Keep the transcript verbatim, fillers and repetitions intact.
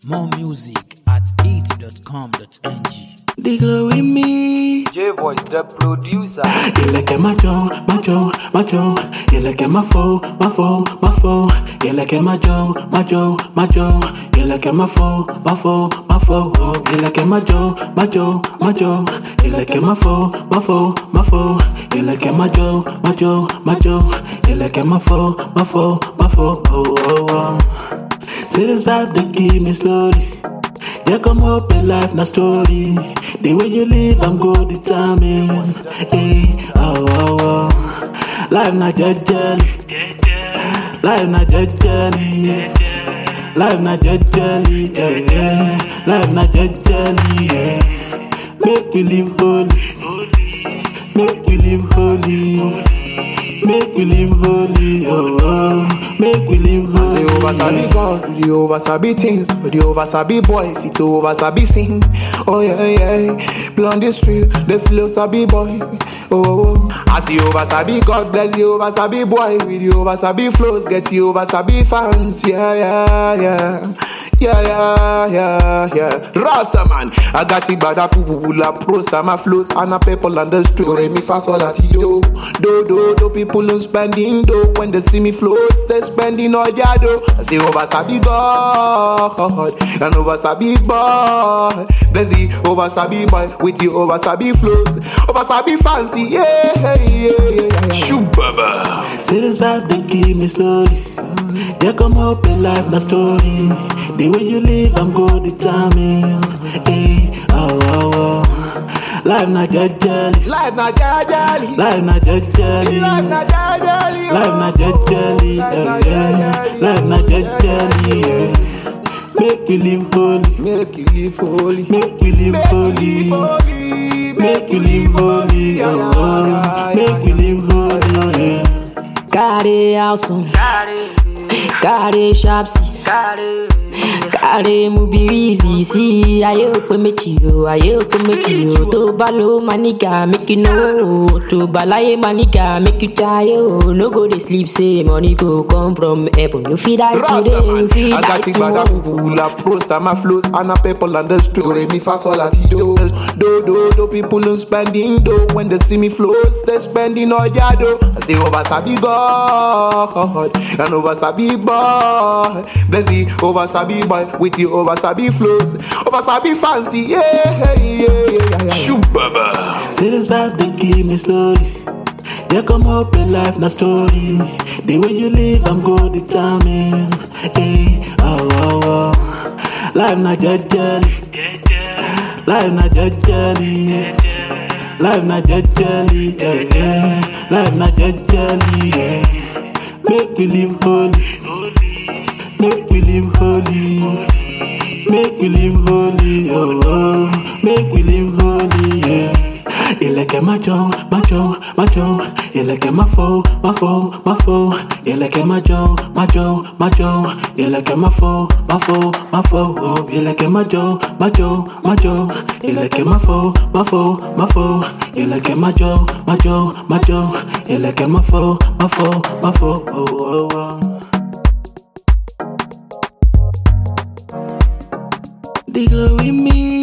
More music at eat dot com dot n g. The glow in me. J-Voice, the producer. You like a macho, macho, macho. You like a my foe, my foe, my foe. You like a macho, macho, macho. You like a my foe, my foe, my foe. You like a macho, macho, macho. You like a my foe, my foe, my foe. You like a macho, macho, macho. You like a my foe, my foe, my foe. Oh, oh, oh. See this vibe that keep me slowly. Yeah, come up in life, na story. The way you live, I'm good determined. Hey, oh, oh, oh. Life na jejeli. Life na jejeli. Life na jejeli. Yeah, yeah. Life na jejeli. Yeah. Make we live holy. Make we live holy. Make we live holy. Oh, oh. Make we live holy. The over sabi God, the over sabi things. The over sabi boy, fit over sabi sing. Oh yeah, yeah. Blonde the street, the flow sabi boy. Oh, oh. As the over sabi God, bless the over sabi boy. With the over sabi flows, get the over sabi fans. Yeah, yeah, yeah. Yeah, yeah, yeah, yeah. Rasta man, I got it bad. I poo poo la pros, my flows, and a people on the street. Do re mi fa sol la ti do, do do do. People no spending do when they see me flows, they spending all their do. I say over sabi God and over sabi boy. Bless the over sabi boy with the over sabi flows, over sabi fancy. Yeah, yeah, yeah, yeah. Shoot, baba. See this vibe they keep me slowly. Yeah, come up in life, na story. The way you live, I'm good determined. Hey, oh, oh, oh. Life na jejeli. Life na jejeli. Life na jejeli. Life na jejeli. Life na jejeli. Life na jejeli. Make we live holy. Make you live holy. Make we live holy. Make we live holy. Oh, oh. Make we live holy. Carry house on. Carry sharpsy. Carry mubi easy. See, I open me to you. I open me to you. To balo manika, make you know. To balay manika, make you tired. No go to sleep, say money go come from heaven. You feel that today, you feel I that got it bad. tomorrow. La pros, my flows, and a people on the street. Do re mi fa sol la ti do, do do do. People no spending do when they see me flows, they spending all their do. I say over sabi God and over sabi boy. Bless the over sabi boy with the over sabi flows, over sabi fancy. Yeah, yeah, yeah, yeah, yeah. Shoot, baba. See this vibe they keep me slowly. Yeah, come up in life, na story. The way you live, I'm good determined. Hey, oh, oh, oh. Life na jejeli. Life na jejeli. Life na jejeli. Yeah, yeah. Life na jejeli. Yeah. Make we live holy. Make we live holy. Make we live holy. Oh, oh. Make we live holy. Yeah. You like a macho, macho, macho. You like a mafo, mafo, mafo. You like a macho, macho, macho. You like a mafo, mafo, mafo. Oh, you like a macho, macho, macho. You like a mafo, mafo, mafo. You like a macho, macho, macho. You like a mafo, mafo, mafo. Oh, oh, oh. The glow in me.